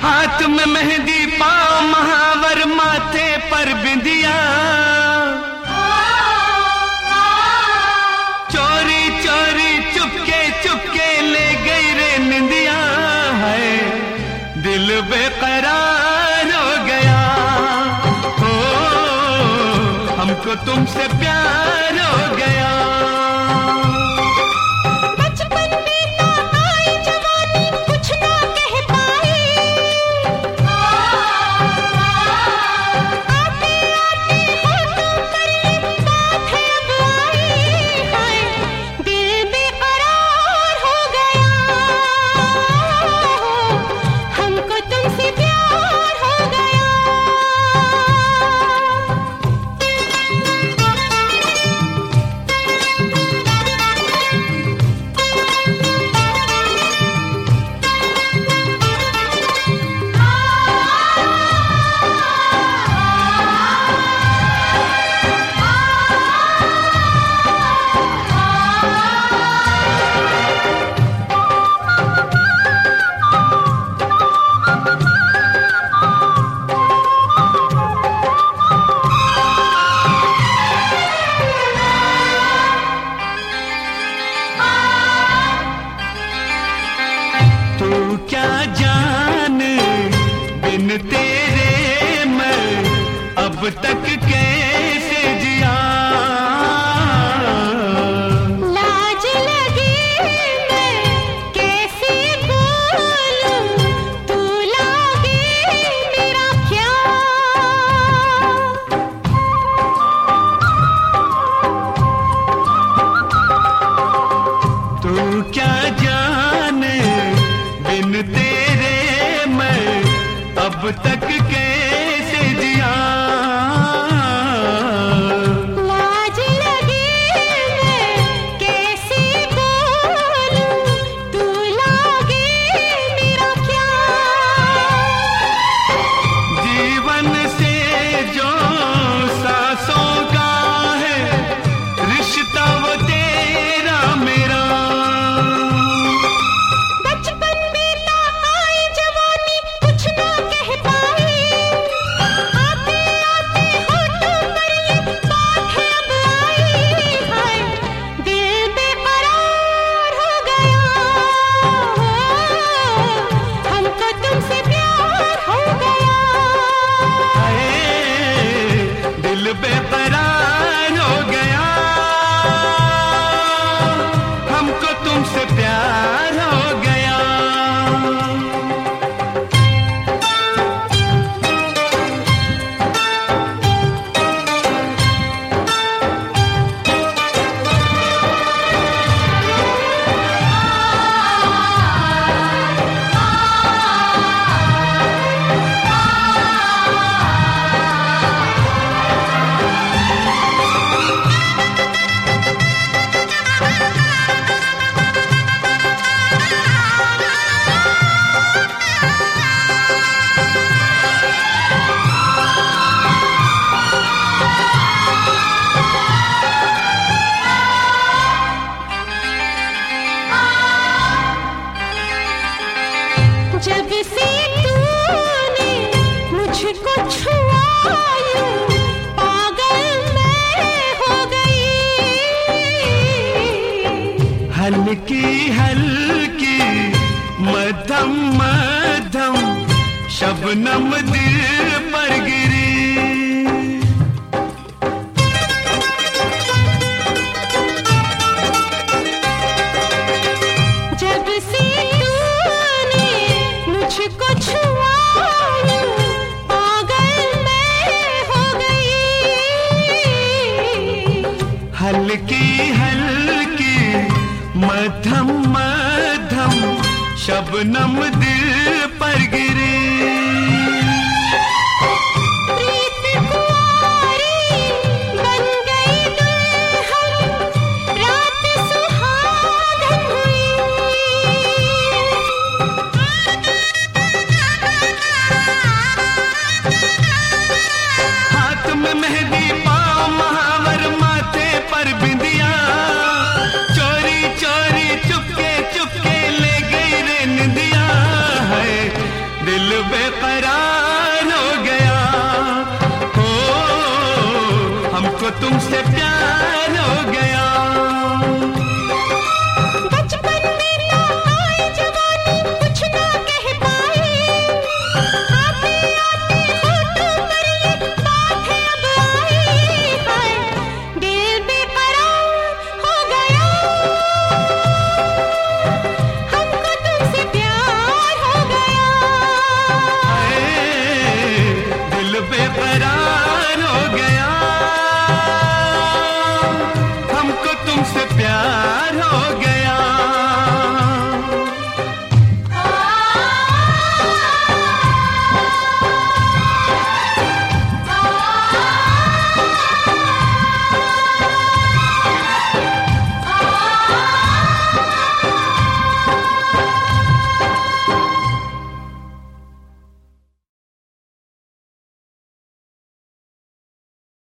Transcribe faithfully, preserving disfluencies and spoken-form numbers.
हाथ में मेहंदी पाँव महावर माथे पर बिंदिया, चोरी चोरी चुपके चुपके ले गई रे निंदिया है, दिल बेकरार हो गया हो, हमको तुमसे प्यार हो गया। क्या जान बिन तेरे मैं अब तक कैसे जिया, लाज लगी मैं कैसे बोलूं, तू लागे मेरा क्या। तू क्या जाने बिन तेरे मैं अब तक कैसे जिया, लाज लगी मैं कैसे बोलूं, तू लागे मेरा क्या। जीवन से जो सांसों का है रिश्ता वो तेरा मेरा, बेकरार हो गया, हमको तुमसे प्यार हो गया। जब से तूने मुझको छुआ यूं पागल मैं हो गई, हल्की हल्की मध्यम मध्यम शबनम दिल पर गिरी, जब से तूने मुझको छुआ यूं पागल मैं हो गई, हल्की हल्की मध्यम मध्यम शबनम दिल पर गिरी। प्रीत कुंवारी बन गई दुल्हन, रात सुहागन हुई। हाथ में मेहंदी पाँव महावर माथे पर बिंदिया, चोरी चोरी चुपके चुपके ले गई रे निंदिया है, दिल बेकरार हो गया। हो हमको तुमसे